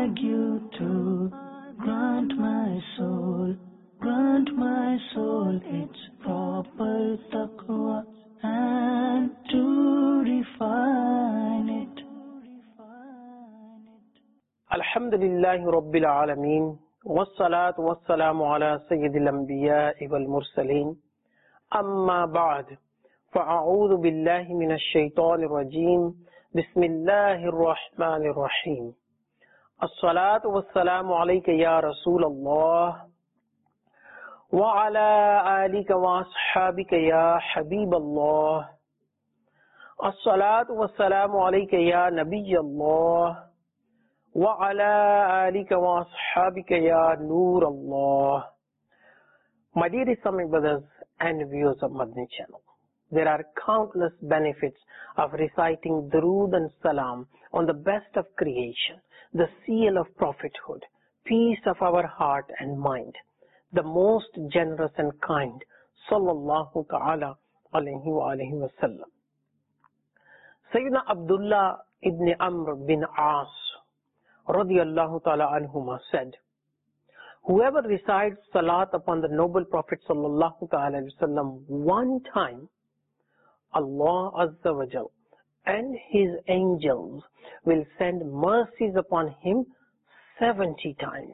beg you to grant my soul its proper taqwa, and to refine it. Alhamdulillahi Rabbil Alameen, wassalatu wassalamu ala sayyidil anbiya'i wal mursaleen, amma ba'd, fa'a'udhu billahi minash shaitanir rajim, bismillahir rahmanir rahim. As-salatu wassalamu alayka ya Rasulallah, wa ala alika wa ashabika ya Habiballah. As-salatu wassalamu alayka ya Nabiyallah, wa ala alika wa ashabika ya Nur Allah. My dear Islamic brothers and viewers of Madani channel, there are countless benefits of reciting Durood and Salam on the best of creation, the seal of prophethood, peace of our heart and mind, the most generous and kind, sallallahu ta'ala alayhi wa alihi wa sallam. Sayyidina Abdullah ibn Amr bin As radiyallahu ta'ala anhuma said, whoever recites salat upon the noble Prophet sallallahu ta'ala wasallam one time, Allah Azza wa Jal and His angels will send mercies upon him 70 times.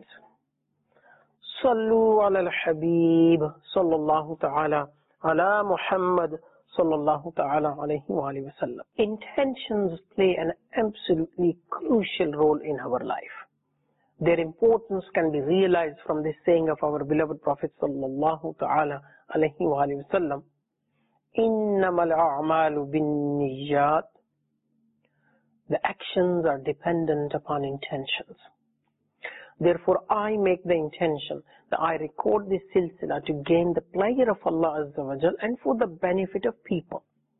Sallu ala al-Habib sallallahu ta'ala ala Muhammad sallallahu ta'ala alayhi wa sallam. Intentions play an absolutely crucial role in our life. Their importance can be realized from this saying of our beloved Prophet sallallahu ta'ala alayhi wa sallam, innamal a'malu bin niyyat. The actions are dependent upon intentions. Therefore, I make the intention that I record this silsila to gain the pleasure of Allah Azza wa Jal and for the benefit of people.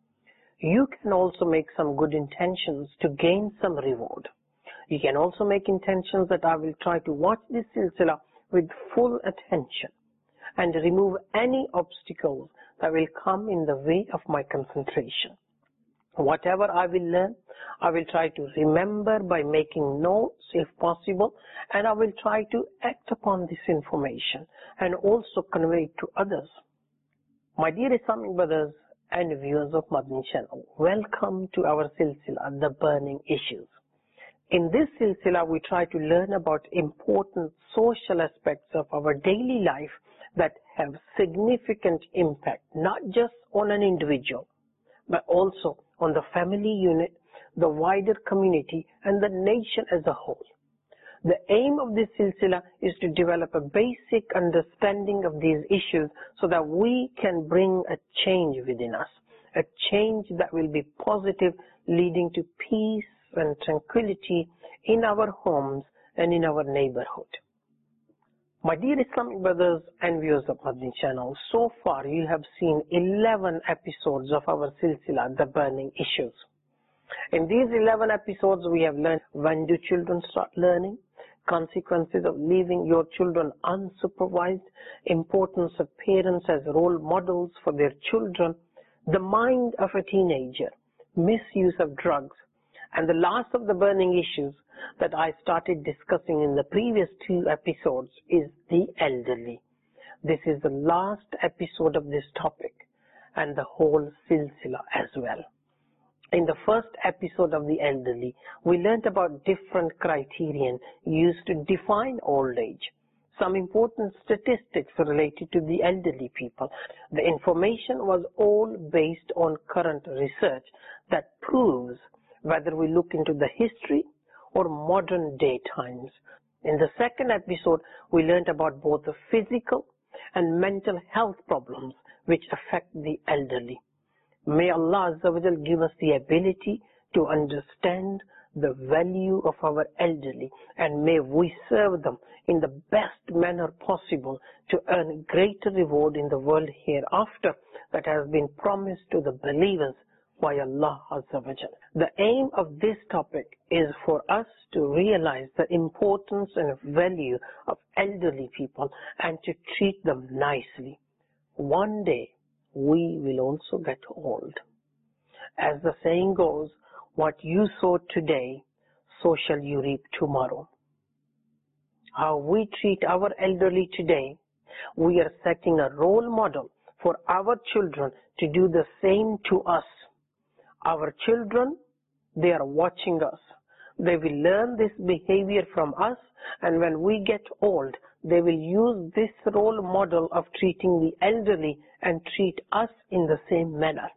You can also make some good intentions to gain some reward. You can also make intentions that I will try to watch this silsila with full attention and remove any obstacles that will come in the way of my concentration. Whatever I will learn, I will try to remember by making notes if possible, and I will try to act upon this information and also convey it to others. My dear Islamic brothers and viewers of Madani channel, welcome to our silsila, The Burning Issues. In this silsila, we try to learn about important social aspects of our daily life that have significant impact, not just on an individual, but also on the family unit, the wider community, and the nation as a whole. The aim of this silsila is to develop a basic understanding of these issues so that we can bring a change within us, a change that will be positive, leading to peace and tranquility in our homes and in our neighborhood. My dear Islamic brothers and viewers of Madani channel, so far you have seen 11 episodes of our silsila, The Burning Issues. In these 11 episodes, we have learned when do children start learning, consequences of leaving your children unsupervised, importance of parents as role models for their children, the mind of a teenager, misuse of drugs, and the last of the burning issues that I started discussing in the previous 2 episodes is the elderly. This is the last episode of this topic and the whole silsila as well. In the first episode of the elderly, we learnt about different criterion used to define old age, some important statistics related to the elderly people. The information was all based on current research that proves whether we look into the history or modern day times. In the second episode, we learned about both the physical and mental health problems which affect the elderly. May Allah Azza wa Jal give us the ability to understand the value of our elderly, and may we serve them in the best manner possible to earn greater reward in the world hereafter that has been promised to the believers by Allah Azza wa Jal. The aim of this topic is for us to realize the importance and value of elderly people and to treat them nicely. One day we will also get old. As the saying goes, what you sow today, so shall you reap tomorrow. how we treat our elderly today, we are setting a role model for our children to do the same to us. Our children, they are watching us. They will learn this behavior from us, and when we get old, they will use this role model of treating the elderly and treat us in the same manner.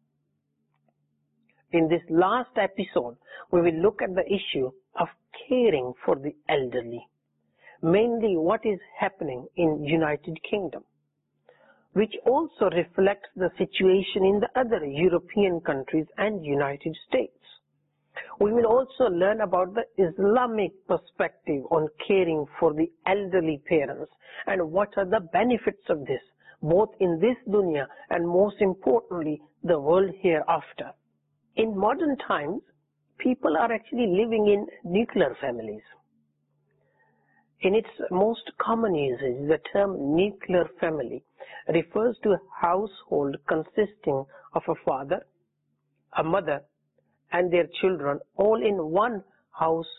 In this last episode, we will look at the issue of caring for the elderly, mainly what is happening in United Kingdom, which also reflects the situation in the other European countries and United States. We will also learn about the Islamic perspective on caring for the elderly parents and what are the benefits of this, both in this dunya and most importantly, the world hereafter. In modern times, people are actually living in nuclear families. In its most common usage, the term nuclear family refers to a household consisting of a father, a mother, and their children all in one household.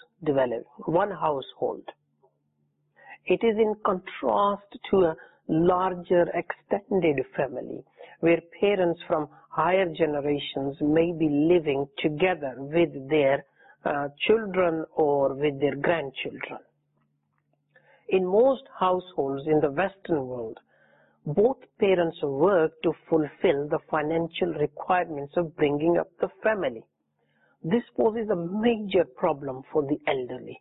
It is in contrast to a larger extended family where parents from higher generations may be living together with their children or with their grandchildren. In most households in the Western world, both parents work to fulfill the financial requirements of bringing up the family. This poses a major problem for the elderly.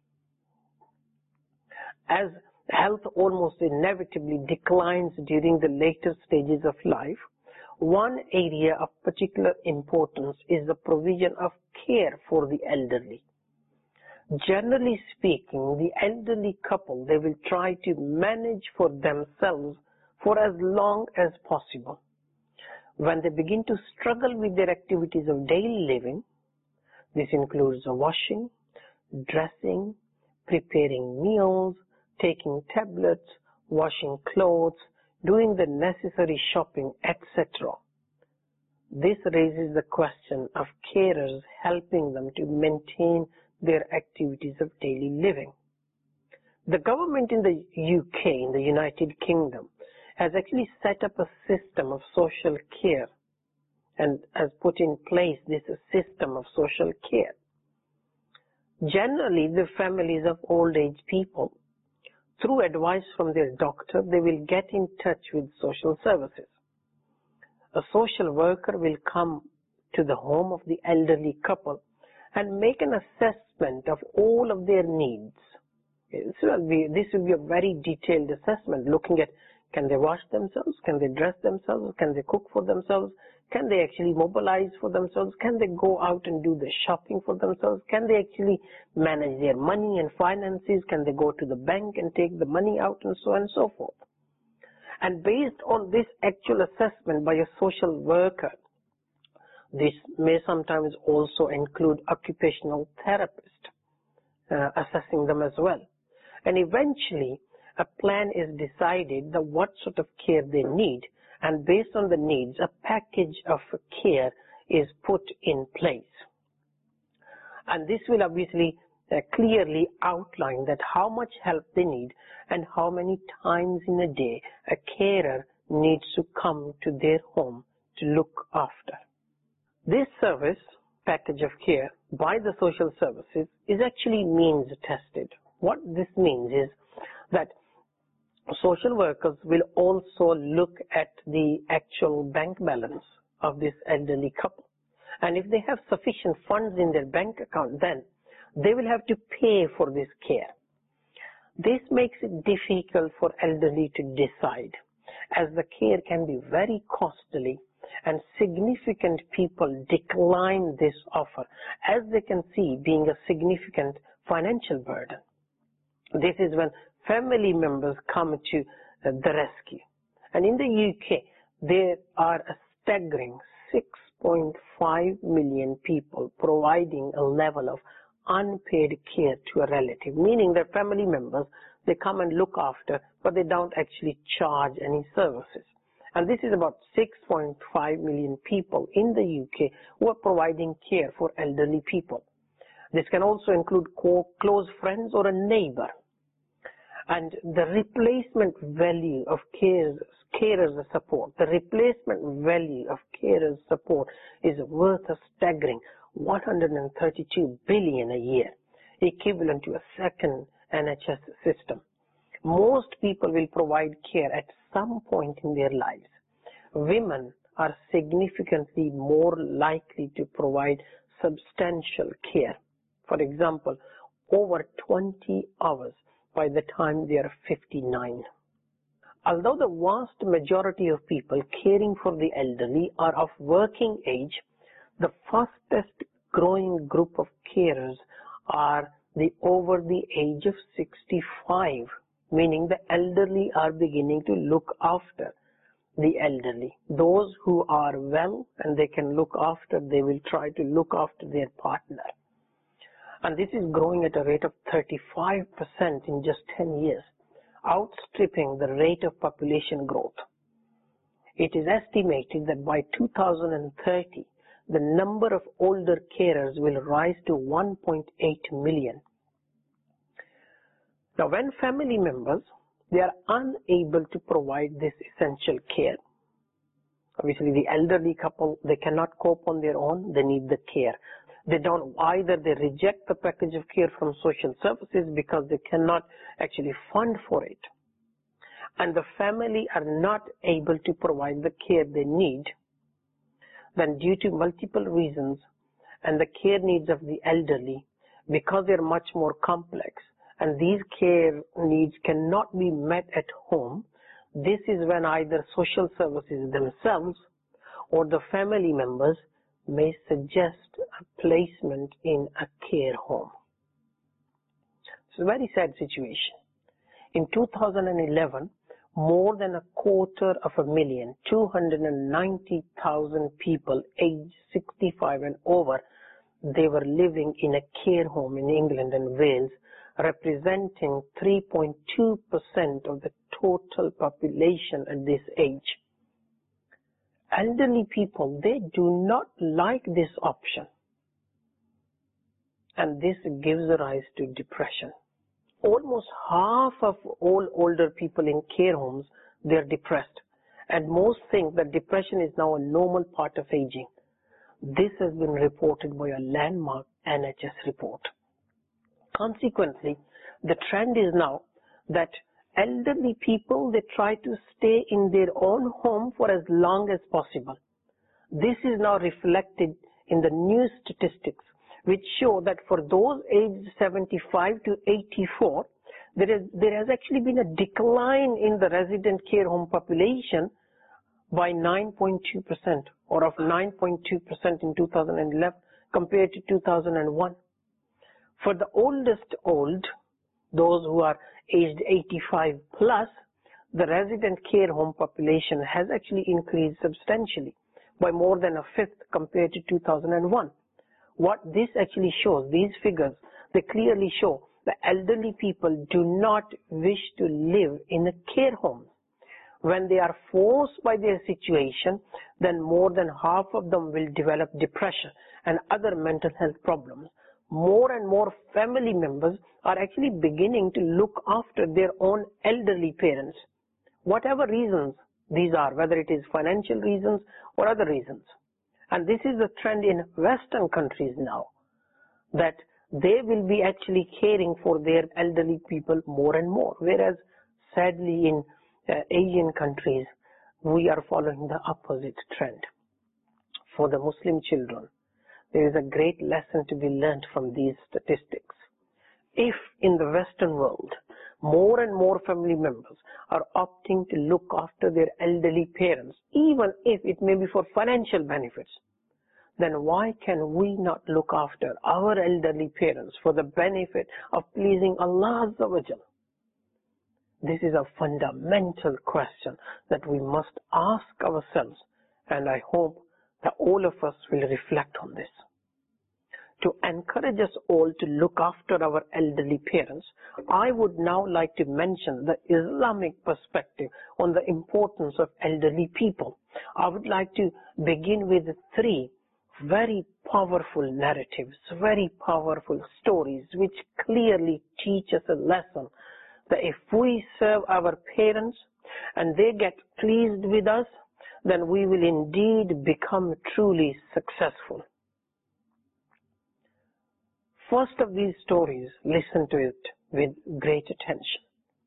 As health almost inevitably declines during the later stages of life, one area of particular importance is the provision of care for the elderly. Generally speaking, the elderly couple, they will try to manage for themselves for as long as possible. When they begin to struggle with their activities of daily living, this includes washing, dressing, preparing meals, taking tablets, washing clothes, doing the necessary shopping, etc. This raises the question of carers helping them to maintain their activities of daily living. The government in the UK, in the United Kingdom, has actually set up a system of social care and has put in place this system of social care. Generally, the families of old age people, through advice from their doctor, they will get in touch with social services. A social worker will come to the home of the elderly couple and make an assessment of all of their needs. This will be a very detailed assessment, looking at can they wash themselves, can they dress themselves, can they cook for themselves, can they actually mobilize for themselves, can they go out and do the shopping for themselves, can they actually manage their money and finances, can they go to the bank and take the money out, and so on and so forth. And based on this actual assessment by a social worker, this may sometimes also include occupational therapist assessing them as well. And eventually, a plan is decided that what sort of care they need, and based on the needs, a package of care is put in place. And this will obviously clearly outline that how much help they need and how many times in a day a carer needs to come to their home to look after. This service package of care by the social services is actually means tested. What this means is that social workers will also look at the actual bank balance of this elderly couple. And if they have sufficient funds in their bank account, then they will have to pay for this care. This makes it difficult for elderly to decide, as the care can be very costly and significant people decline this offer, as they can see being a significant financial burden. This is when family members come to the rescue. And in the UK, there are a staggering 6.5 million people providing a level of unpaid care to a relative, meaning that family members, they come and look after, but they don't actually charge any services. And this is about 6.5 million people in the UK who are providing care for elderly people. This can also include close friends or a neighbor. And the replacement value of carers support, the replacement value of carers support is worth a staggering 132 billion a year, equivalent to a second NHS system. Most people will provide care at some point in their lives. Women are significantly more likely to provide substantial care. For example, over 20 hours by the time they are 59. Although the vast majority of people caring for the elderly are of working age, the fastest growing group of carers are the over the age of 65, meaning the elderly are beginning to look after the elderly. Those who are well and they can look after, they will try to look after their partner. And this is growing at a rate of 35% in just 10 years, outstripping the rate of population growth. It is estimated that by 2030, the number of older carers will rise to 1.8 million. Now, when family members, they are unable to provide this essential care. Obviously, the elderly couple, they cannot cope on their own, they need the care. They reject the package of care from social services because they cannot actually fund for it. And the family are not able to provide the care they need. Then due to multiple reasons and the care needs of the elderly, because they are much more complex and these care needs cannot be met at home, this is when either social services themselves or the family members may suggest a placement in a care home. It's a very sad situation. In 2011, more than 250,000, 290,000 people aged 65 and over, they were living in a care home in England and Wales, representing 3.2% of the total population at this age. Elderly people, they do not like this option, and this gives rise to depression. Almost half of all older people in care homes, they are depressed, and most think that depression is now a normal part of aging. This has been reported by a landmark NHS report. Consequently, the trend is now that elderly people, they try to stay in their own home for as long as possible. This is now reflected in the new statistics, which show that for those aged 75 to 84, there has actually been a decline in the resident care home population by 9.2%, or of 9.2% in 2011 compared to 2001. For the oldest old, those who are aged 85 plus, the resident care home population has actually increased substantially by more than a fifth compared to 2001. What this actually shows, these figures, they clearly show the elderly people do not wish to live in a care home. When they are forced by their situation, then more than half of them will develop depression and other mental health problems. More and more family members are actually beginning to look after their own elderly parents, whatever reasons these are, whether it is financial reasons or other reasons. And this is a trend in Western countries now, that they will be actually caring for their elderly people more and more, whereas sadly in Asian countries, we are following the opposite trend. For the Muslim children, there is a great lesson to be learned from these statistics. If in the Western world, more and more family members are opting to look after their elderly parents, even if it may be for financial benefits, then why can we not look after our elderly parents for the benefit of pleasing Allah Azza wa Jal? This is a fundamental question that we must ask ourselves, and I hope that all of us will reflect on this. To encourage us all to look after our elderly parents, I would now like to mention the Islamic perspective on the importance of elderly people. I would like to begin with 3 very powerful narratives, very powerful stories which clearly teach us a lesson that if we serve our parents and they get pleased with us, then we will indeed become truly successful. First of these stories, listen to it with great attention.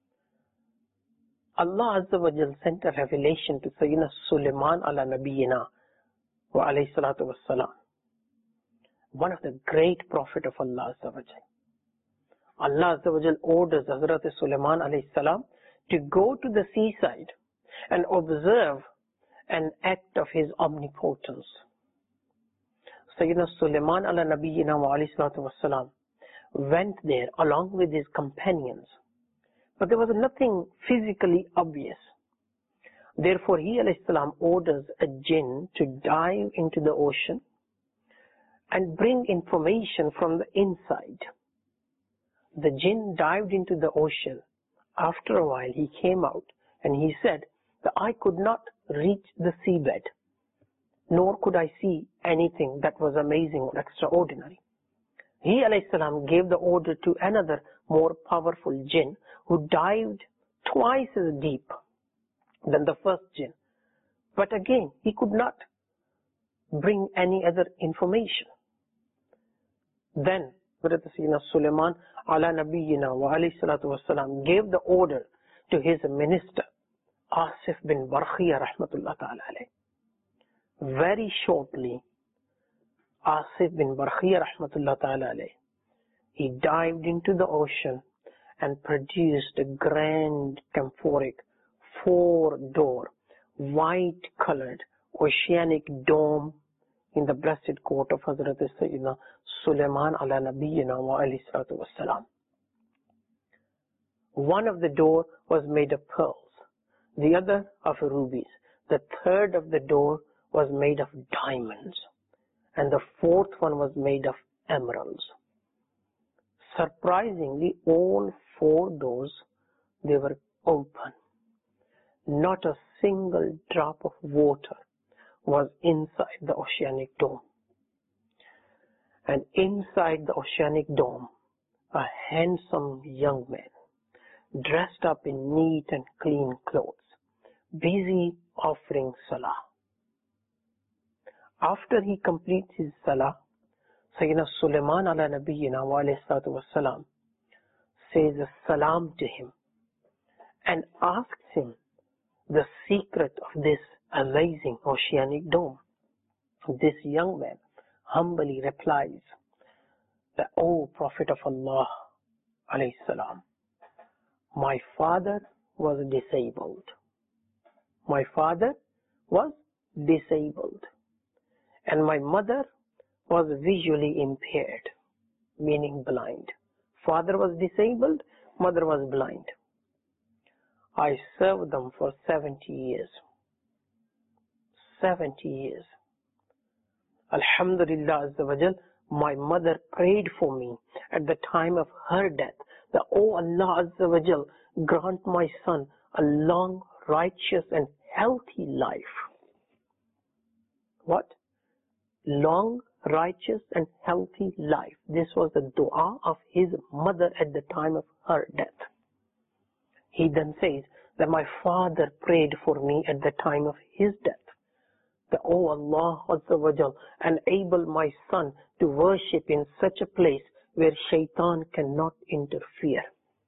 Allah Azza wa Jal sent a revelation to Sayyidina Sulaiman ala Nabiyyina wa alayhi salatu wa salam, one of the great prophet of Allah Azza wa Jal. Allah Azza wa Jal orders Hazrat Sulaiman alayhi salam to go to the seaside and observe an act of his omnipotence. Sayyidina Sulaiman ala Nabiyyina wa alayhi salatu wa salam went there along with his companions, but there was nothing physically obvious. Therefore, he alayhi salam orders a jinn to dive into the ocean and bring information from the inside. The jinn dived into the ocean. After a while, he came out and he said that I could not reach the seabed, nor could I see anything that was amazing or extraordinary. He alayhi salam gave the order to another more powerful jinn who dived twice as deep than the first jinn. But again, he could not bring any other information. Then, Sayyidina Sulaiman ala Nabiyyina wa alayhi salatu wa salam gave the order to his minister, Asif bin Barkhia rahmatullah ta'ala alayh. Very shortly, Asif bin Barkhia rahmatullah ta'ala alayh, he dived into the ocean and produced a grand camphoric 4-door, white-colored oceanic dome in the blessed court of Hazrat Sayyidina Sulaiman ala Nabiyyina wa alayhi salatu wa salam. One of the door was made of pearls, the other of rubies, the third of the door was made of diamonds, and the fourth one was made of emeralds. Surprisingly, all 4 doors, they were open. Not a single drop of water was inside the oceanic dome. And inside the oceanic dome, a handsome young man, dressed up in neat and clean clothes, busy offering salah. After he completes his salah, Sayyidina Sulaiman ala Nabiyyina wa alayhi salatu wa salam says a salam to him and asks him the secret of this amazing oceanic dome. This young man humbly replies that, O Prophet of Allah alayhi salam, my father was disabled. My father was disabled. And my mother was visually impaired, meaning blind. Father was disabled, mother was blind. I served them for 70 years. 70 years. Alhamdulillah Azza wa Jal, my mother prayed for me at the time of her death that, O Allah Azza wa Jal, grant my son a long, righteous and healthy life. What? Long, righteous and healthy life. This was the dua of his mother at the time of her death. He then says that my father prayed for me at the time of his death. That, O Allah Azza wa Jal, enable my son to worship in such a place where shaitan cannot interfere.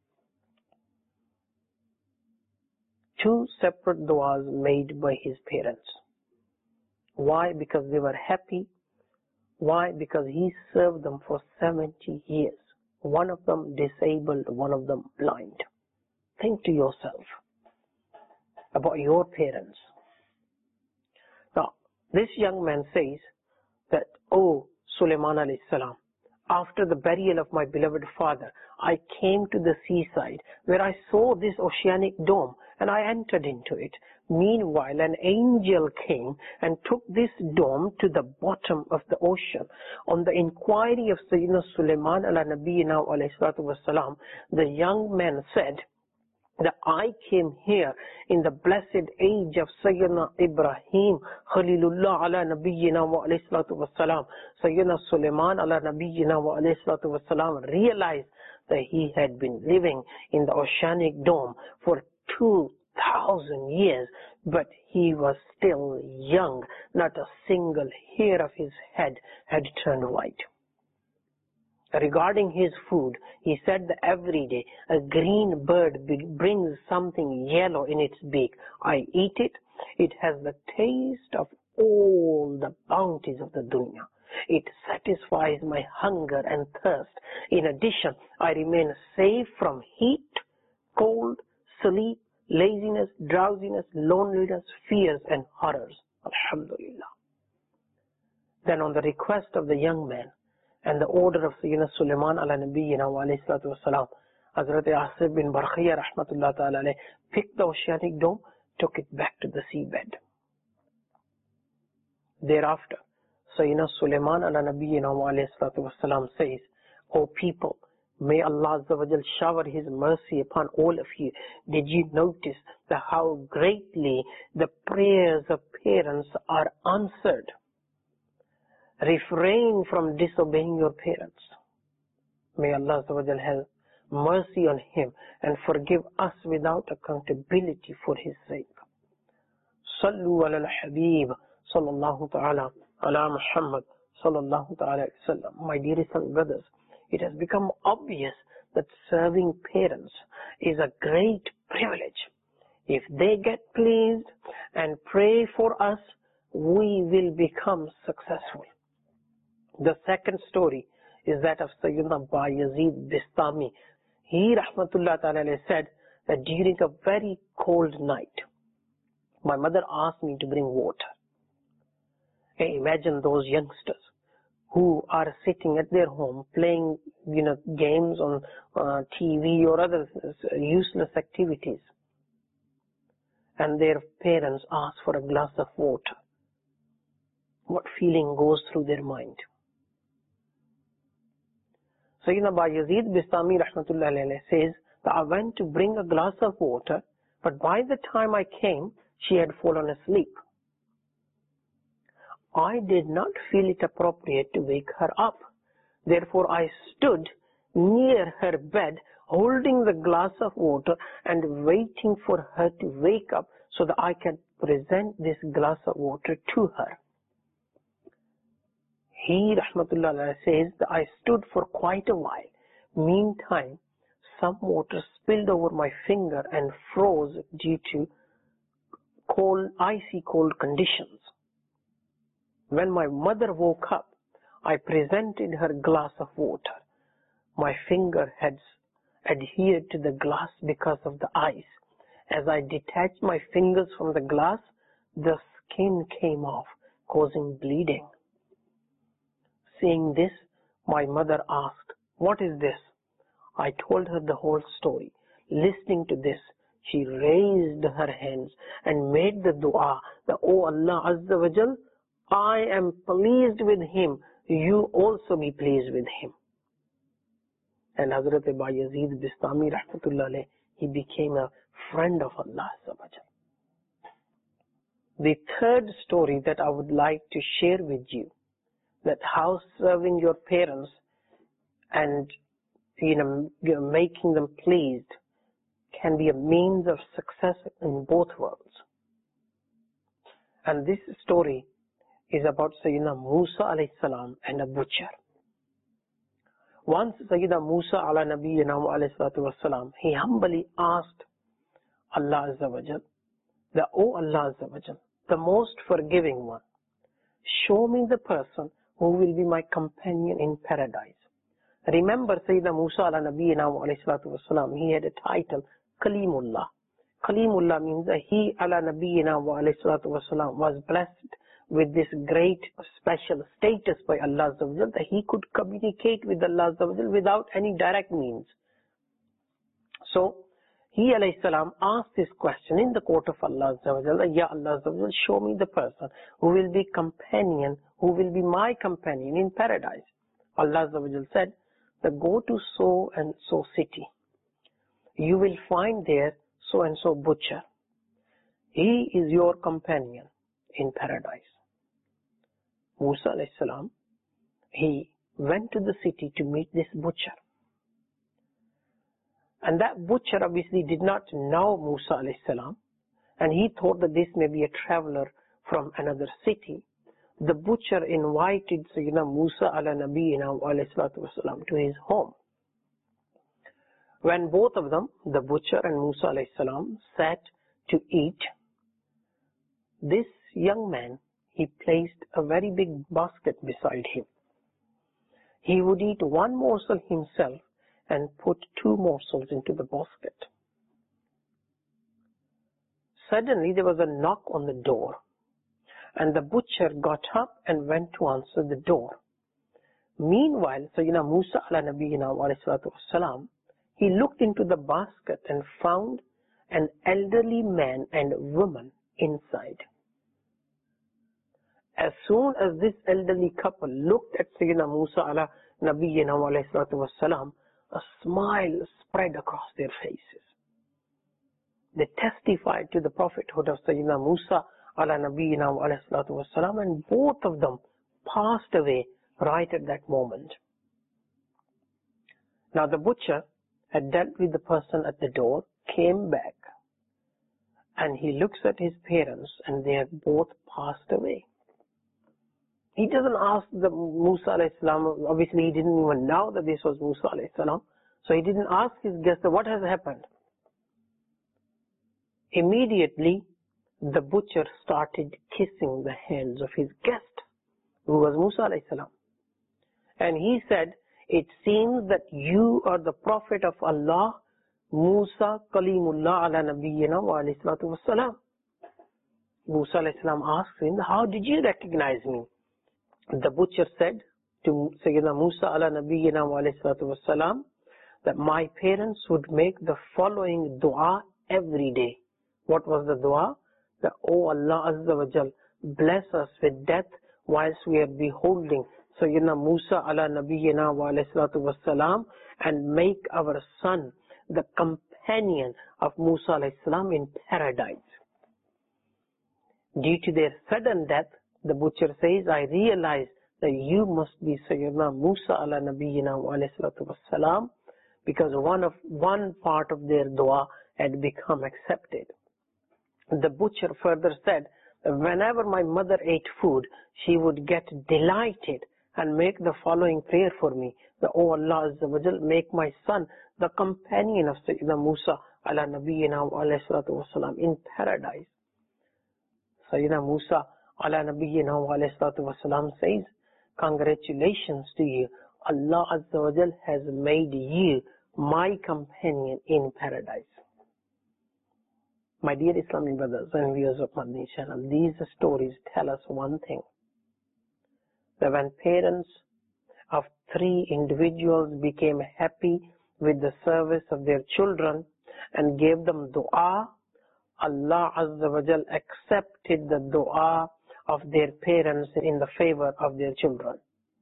2 separate du'as made by his parents. Why? Because they were happy. Why? Because he served them for 70 years. One of them disabled, one of them blind. Think to yourself about your parents. Now, this young man says that, O Sulaiman alayhi salam, after the burial of my beloved father, I came to the seaside where I saw this oceanic dome and I entered into it. Meanwhile, an angel came and took this dome to the bottom of the ocean. On the inquiry of Sayyidina Sulaiman ala Nabiyyina alayhi salatu wa salam, the young man said that I came here in the blessed age of Sayyidina Ibrahim, Khalilullah ala Nabiyyina wa alayhi salatu wa salam. Sayyidina Sulaiman ala Nabiyyina wa alayhi salatu wa salam realized that he had been living in the oceanic dome for 2,000 years, but he was still young. Not a single hair of his head had turned white. Regarding his food, he said that every day a green bird brings something yellow in its beak. I eat it. It has the taste of all the bounties of the dunya. It satisfies my hunger and thirst. In addition, I remain safe from heat, cold, sleep, laziness, drowsiness, loneliness, fears and horrors. Alhamdulillah. Then on the request of the young man and the order of Sayyidina Sulaiman ala nabiyyina wa alayhi salatu wasalam, Hazrat Asif bin Barkhiyya rahmatullah ta'ala alayh picked the oceanic dome, took it back to the seabed. Thereafter, Sayyidina Sulaiman ala nabiyyina wa alayhi salatu wasalam says, O people, may Allah Azza wa Jal shower His mercy upon all of you. Did you notice that how greatly the prayers of parents are answered? Refrain from disobeying your parents. May Allah Azza wa Jal have mercy on him and forgive us without accountability for his sake. Sallu ala al-Habib sallallahu ta'ala ala Muhammad sallallahu ta'ala sallam. My dearest brothers, it has become obvious that serving parents is a great privilege. If they get pleased and pray for us, we will become successful. The second story is that of Sayyidina Bayazid Bistami. He rahmatullah ta'ala said that during a very cold night, my mother asked me to bring water. Hey, imagine those youngsters who are sitting at their home playing, games on TV or other useless activities, and their parents ask for a glass of water. What feeling goes through their mind? Sayyidina Bayazid Bistami rahmatullah alayhi says that I went to bring a glass of water, but by the time I came, she had fallen asleep. I did not feel it appropriate to wake her up. Therefore, I stood near her bed, holding the glass of water and waiting for her to wake up so that I can present this glass of water to her. He, rahmatullah, says that I stood for quite a while. Meantime, some water spilled over my finger and froze due to icy cold conditions. When my mother woke up, I presented her glass of water. My finger had adhered to the glass because of the ice. As I detached my fingers from the glass, the skin came off, causing bleeding. Seeing this, my mother asked, "What is this?" I told her the whole story. Listening to this, she raised her hands and made the dua that, "O Allah Azza wa Jal, I am pleased with him. You also be pleased with him." And Hazrat Bayazid Bistami rahmatullah alayh, he became a friend of Allah Azza wa Jal. The third story that I would like to share with you, that how serving your parents and making them pleased can be a means of success in both worlds. And this story is about Sayyidina Musa alayhi salam and a butcher. Once Sayyidina Musa ala nabiyyina wa alayhi salatu wasalam, he humbly asked Allah Azza wa Jal, that, "O Allah Azza wa Jal, the most forgiving one, show me the person who will be my companion in paradise." Remember, Sayyidina Musa ala nabiyyina wa alayhi salatu wasalam, he had a title, Kalimullah. Kalimullah means that he ala nabiyyina wa alayhi salatu wasalam was blessed with this great special status by Allah Azza wa Jal, that he could communicate with Allah Azza wa Jal without any direct means. So, he alayhi salam asked this question in the court of Allah Azza wa Jal, "Ya Allah Azza wa Jal, show me the person who will be my companion in paradise." Allah Azza wa Jal said, that go to so and so city. You will find there so and so butcher. He is your companion in paradise. Musa alayhi salam, he went to the city to meet this butcher. And that butcher obviously did not know Musa alayhi salam, and he thought that this may be a traveler from another city. The butcher invited Sayyidina Musa ala nabiyina alayhi salatu wasalam to his home. When both of them, the butcher and Musa alayhi salam, sat to eat, this young man, he placed a very big basket beside him. He would eat one morsel himself and put two morsels into the basket. Suddenly there was a knock on the door, and the butcher got up and went to answer the door. Meanwhile, Sayyidina Musa ala nabiyina wa alayhi salatu wassalam, he looked into the basket and found an elderly man and woman inside. As soon as this elderly couple looked at Sayyidina Musa ala nabiyina wa alayhi salatu wassalam, a smile spread across their faces. They testified to the prophethood of Sayyidina Musa ala nabiyina wa alayhi salatu wassalam, and both of them passed away right at that moment. Now the butcher had dealt with the person at the door, came back, and he looks at his parents, and they have both passed away. He doesn't ask the Musa alayhi salam, obviously he didn't even know that this was Musa alayhi salam, so he didn't ask his guest what has happened. Immediately, the butcher started kissing the hands of his guest, who was Musa alayhi salam. And he said, "It seems that you are the Prophet of Allah, Musa Kalimullah ala nabiyyina wa alayhi salatu wassalam." Musa alayhi salam asked him, "How did you recognize me?" The butcher said to Sayyidina Musa ala nabiyyina wa alayhi salatu wassalam that my parents would make the following dua every day. What was the dua? That, "Oh Allah Azza wa Jal, bless us with death whilst we are beholding Sayyidina Musa ala nabiyyina wa alayhi salatu wassalam, and make our son the companion of Musa alayhi salam in paradise." Due to their sudden death, the butcher says, I realized that you must be Sayyidina Musa ala nabiyyina wa alayhi salatu wassalam, because one part of their dua had become accepted. The butcher further said that whenever my mother ate food, she would get delighted and make the following prayer for me, that, "Oh Allah Azza wa Jal, make my son the companion of Sayyidina Musa ala nabiyyina wa alayhi salatu wassalam in paradise." Sayyidina Musa ala nabiyyina wa alayhi salatu wassalam says, "Congratulations to you. Allah Azza wa Jal has made you my companion in paradise." My dear Islamic brothers and viewers of Madani channel, these stories tell us one thing, that when parents of three individuals became happy with the service of their children and gave them dua, Allah Azza wa Jal accepted the dua of their parents in the favor of their children.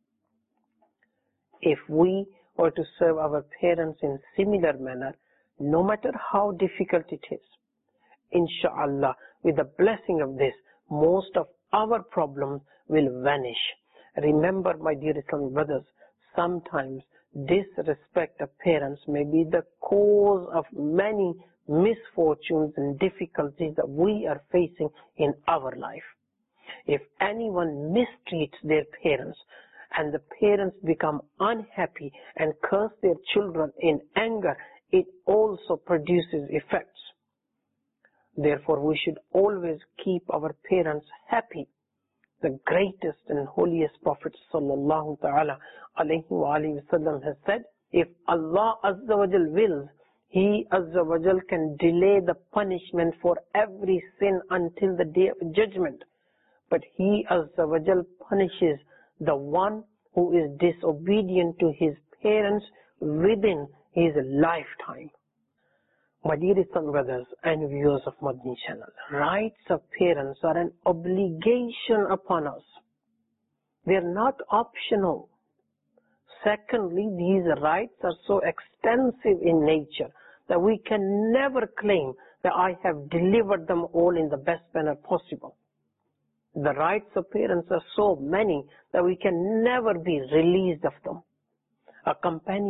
If we were to serve our parents in similar manner, no matter how difficult it is, inshallah, with the blessing of this, most of our problems will vanish. Remember, my dear Islamic brothers, sometimes disrespect of parents may be the cause of many misfortunes and difficulties that we are facing in our life. If anyone mistreats their parents and the parents become unhappy and curse their children in anger, it also produces effects. Therefore, we should always keep our parents happy. The greatest and holiest Prophet sallallahu ta'ala alayhi wa alihi wasallam has said, if Allah Azza wa Jal wills, He Azza wa Jal can delay the punishment for every sin until the day of judgment. But He Azza wa Jal punishes the one who is disobedient to his parents within his lifetime. My dear Islamic brothers and viewers of Madani channel, rights of parents are an obligation upon us. They are not optional. Secondly, these rights are so extensive in nature that we can never claim that I have delivered them all in the best manner possible. The rights of parents are so many that we can never be released of them. A companion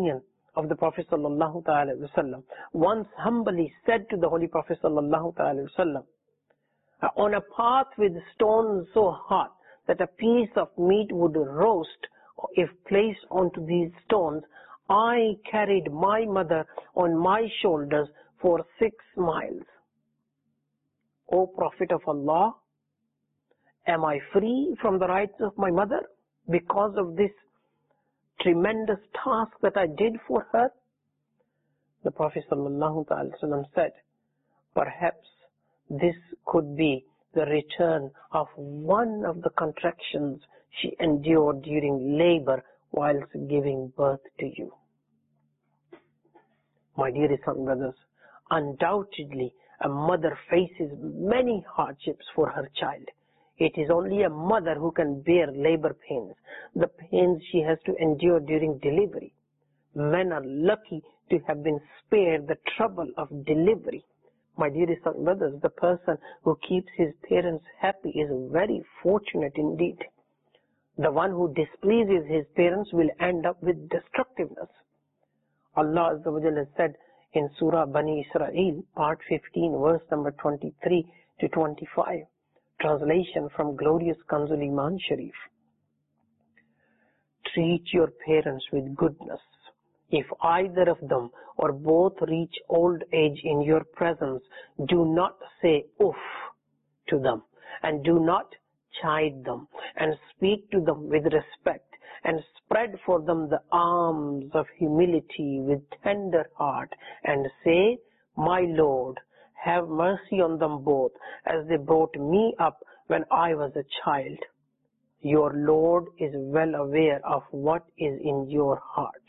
of the Prophet sallallahu ta'ala wasallam once humbly said to the Holy Prophet sallallahu ta'ala wasallam, on a path with stones so hot that a piece of meat would roast if placed onto these stones, I carried my mother on my shoulders for 6 miles. O Prophet of Allah, am I free from the rights of my mother because of this tremendous task that I did for her? The Prophet ﷺ said, perhaps this could be the return of one of the contractions she endured during labor whilst giving birth to you. My dearest son brothers, undoubtedly a mother faces many hardships for her child. It is only a mother who can bear labor pains, the pains she has to endure during delivery. Men are lucky to have been spared the trouble of delivery. My dearest son brothers, the person who keeps his parents happy is very fortunate indeed. The one who displeases his parents will end up with destructiveness. Allah Azza wa Jalla has said in Surah Bani Israel, part 15, verse number 23 to 25. Translation from glorious Kanzul Iman Sharif. Treat your parents with goodness. If either of them or both reach old age in your presence, do not say oof to them, and do not chide them, and speak to them with respect, and spread for them the arms of humility with tender heart, and say, my Lord, have mercy on them both, as they brought me up when I was a child. Your Lord is well aware of what is in your heart.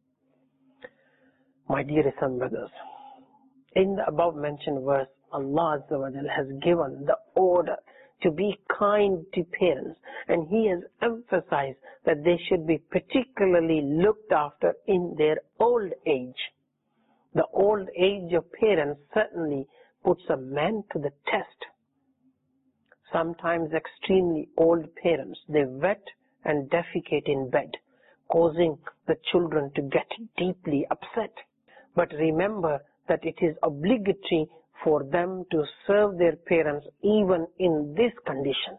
My dearest son brothers, in the above mentioned verse, Allah Azza wa Jalla has given the order to be kind to parents, and He has emphasized that they should be particularly looked after in their old age. The old age of parents certainly puts a man to the test. Sometimes extremely old parents, they wet and defecate in bed, causing the children to get deeply upset. But remember that it is obligatory for them to serve their parents even in this condition.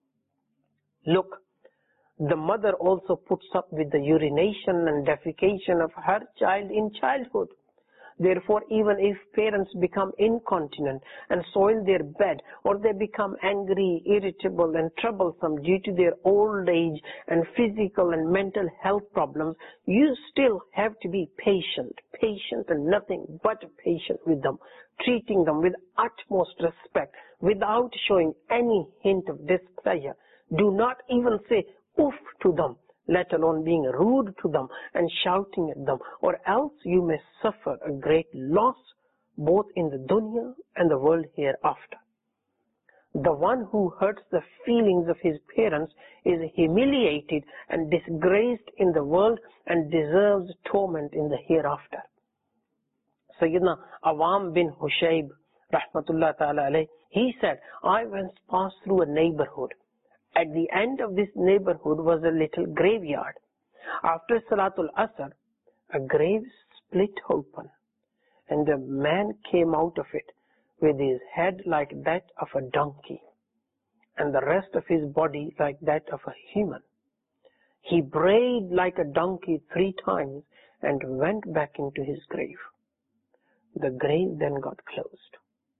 Look, the mother also puts up with the urination and defecation of her child in childhood. Therefore, even if parents become incontinent and soil their bed, or they become angry, irritable and troublesome due to their old age and physical and mental health problems, you still have to be patient and nothing but patient with them, treating them with utmost respect without showing any hint of displeasure. Do not even say oof to them, let alone being rude to them and shouting at them, or else you may suffer a great loss both in the dunya and the world hereafter. The one who hurts the feelings of his parents is humiliated and disgraced in the world and deserves torment in the hereafter. Sayyidina Awam bin Hushayb, rahmatullah ta'ala alayh, he said, I once passed through a neighborhood. At the end of this neighborhood was a little graveyard. After Salatul Asr, a grave split open, and a man came out of it with his head like that of a donkey, and the rest of his body like that of a human. He brayed like a donkey 3 times and went back into his grave. The grave then got closed.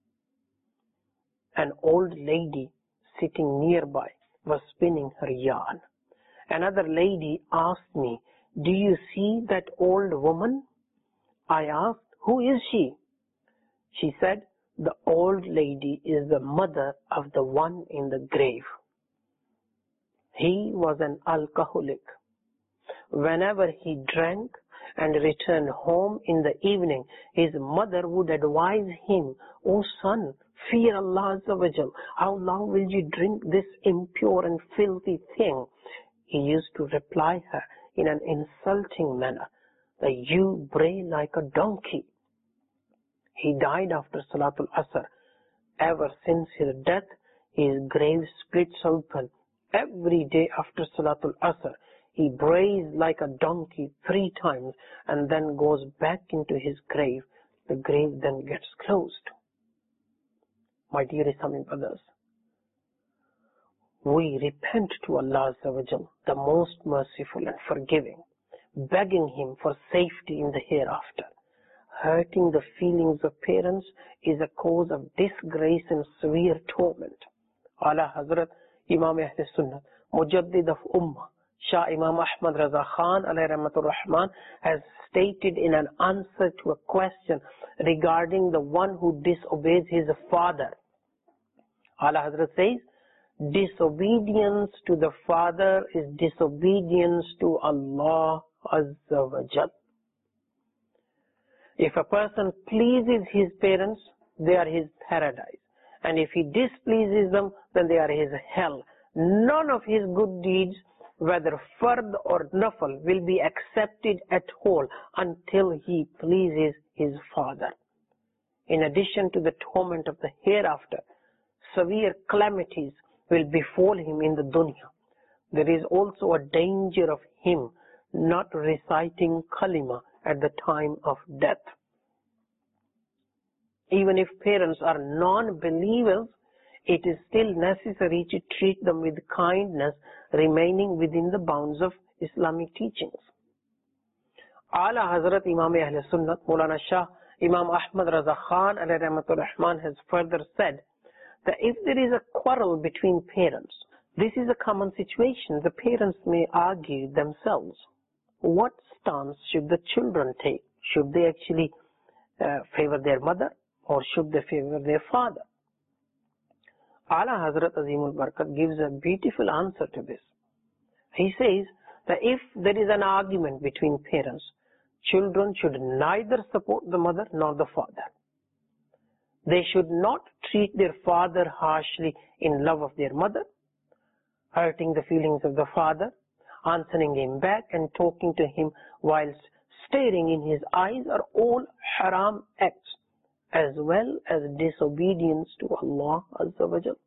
An old lady sitting nearby was spinning her yarn. Another lady asked me, do you see that old woman? I asked, who is she? She said, the old lady is the mother of the one in the grave. He was an alcoholic. Whenever he drank and returned home in the evening, his mother would advise him, O son, fear Allah Azza wa Jal. How long will you drink this impure and filthy thing? He used to reply her in an insulting manner, that you bray like a donkey. He died after Salatul Asr. Ever since his death, his grave splits open. Every day after Salatul Asr, He brays like a donkey 3 times and then goes back into his grave. The grave then gets closed. My dear Islamic brothers, we repent to Allah Azza wa Jal, the most merciful and forgiving, begging Him for safety in the hereafter. Hurting the feelings of parents is a cause of disgrace and severe torment. Ala Hazrat Imam Ahl Sunnah, Mujaddid of Ummah, Shah Imam Ahmad Raza Khan alayhi rahmatur Rahman has stated in an answer to a question regarding the one who disobeys his father. Ala Hazrat says, disobedience to the father is disobedience to Allah Azza wa Jal. If a person pleases his parents, they are his paradise. And if he displeases them, then they are his hell. None of his good deeds, whether fard or nafal, will be accepted at all until he pleases his father. In addition to the torment of the hereafter, severe calamities will befall him in the dunya. There is also a danger of him not reciting kalima at the time of death. Even if parents are non-believers, it is still necessary to treat them with kindness, remaining within the bounds of Islamic teachings. Ala Hazrat Imam Ahl Sunnah, Maulana Shah Imam Ahmad Raza Khan alayhi rahmatur Rahman has further said that if there is a quarrel between parents, this is a common situation. The parents may argue themselves. What stance should the children take? Should they actually favor their mother or should they favor their father? Ala Hazrat Azimul Barakat gives a beautiful answer to this. He says that if there is an argument between parents, children should neither support the mother nor the father. They should not treat their father harshly in love of their mother. Hurting the feelings of the father, answering him back and talking to him whilst staring in his eyes are all haram acts, as well as disobedience to Allah Azza wa Jal.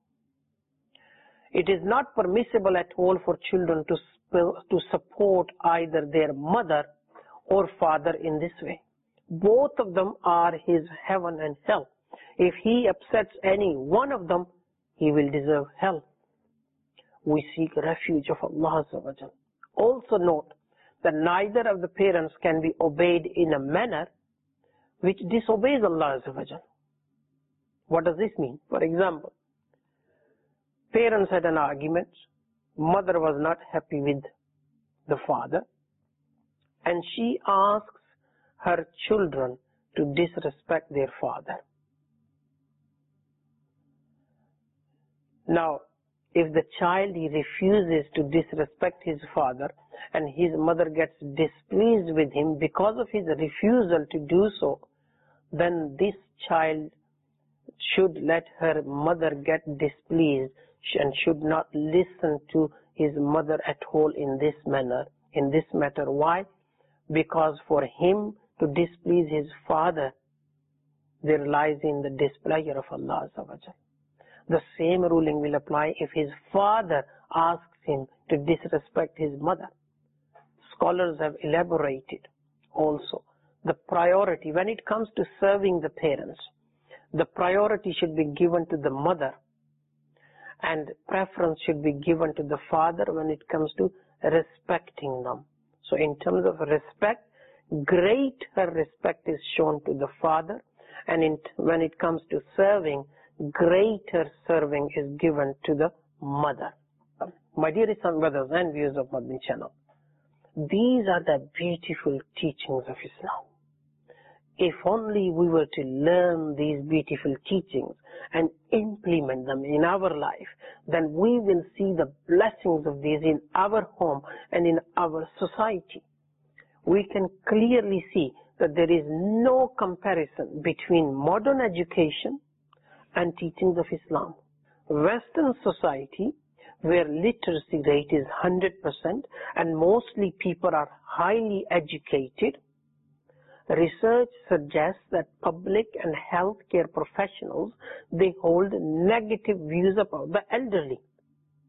It is not permissible at all for children to support either their mother or father in this way. Both of them are his heaven and hell. If he upsets any one of them, he will deserve hell. We seek refuge of Allah Azza wa Jal. Also note that neither of the parents can be obeyed in a manner which disobeys Allah Azza wa Jal. What does this mean? For example, parents had an argument, mother was not happy with the father, and she asks her children to disrespect their father. Now, if the child refuses to disrespect his father and his mother gets displeased with him because of his refusal to do so, then this child should let her mother get displeased and should not listen to his mother at all in this matter. Why? Because for him to displease his father, there lies in the displeasure of Allah Azza wa Jal. The same ruling will apply if his father asks him to disrespect his mother. Scholars have elaborated also the priority when it comes to serving the parents. The priority should be given to the mother and preference should be given to the father when it comes to respecting them. So in terms of respect, greater respect is shown to the father, and when it comes to serving, greater serving is given to the mother. My dear Islam brothers and viewers of Madani channel, these are the beautiful teachings of Islam. If only we were to learn these beautiful teachings and implement them in our life, then we will see the blessings of these in our home and in our society. We can clearly see that there is no comparison between modern education and teachings of Islam. Western society, where literacy rate is 100% and mostly people are highly educated, research suggests that public and healthcare professionals, they hold negative views about the elderly.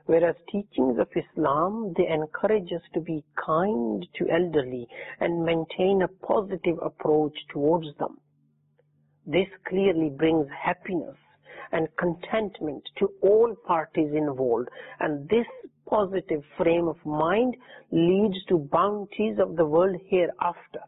Whereas teachings of Islam, they encourage us to be kind to elderly and maintain a positive approach towards them. This clearly brings happiness and contentment to all parties involved, and this positive frame of mind leads to bounties of the world hereafter.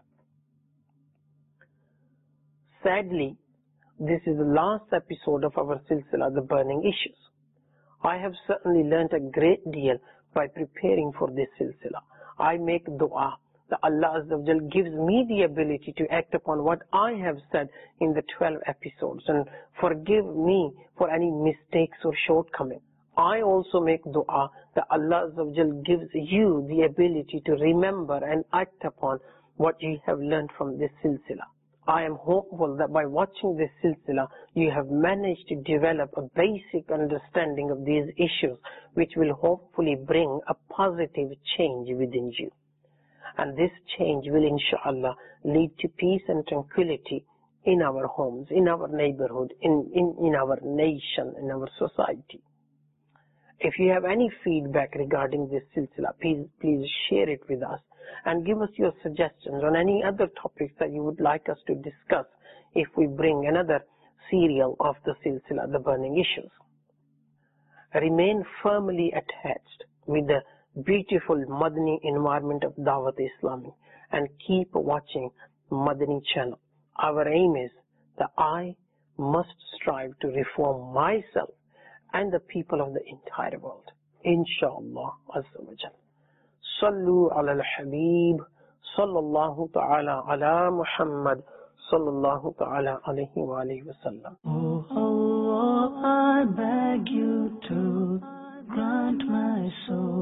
Sadly, this is the last episode of our silsila, The Burning Issues. I have certainly learnt a great deal by preparing for this silsila. I make dua that Allah Azza wa Jal gives me the ability to act upon what I have said in the 12 episodes and forgive me for any mistakes or shortcomings. I also make dua that Allah Azza wa Jal gives you the ability to remember and act upon what you have learned from this silsila. I am hopeful that by watching this silsila, you have managed to develop a basic understanding of these issues, which will hopefully bring a positive change within you. And this change will, inshallah, lead to peace and tranquility in our homes, in our neighborhood, in our nation, in our society. If you have any feedback regarding this silsila, please share it with us and give us your suggestions on any other topics that you would like us to discuss if we bring another serial of the silsila, The Burning Issues. Remain firmly attached with the beautiful Madani environment of Dawat Islami and keep watching Madani channel. Our aim is that I must strive to reform myself and the people of the entire world. Inshallah Azza wa Jal. Sallu ala al-Habib, sallallahu ta'ala ala Muhammad, sallallahu ta'ala alayhi wa alayhi wa sallam. Oh Allah, I beg you to grant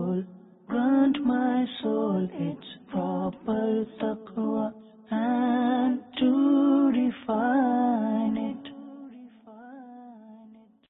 my soul its proper taqwa and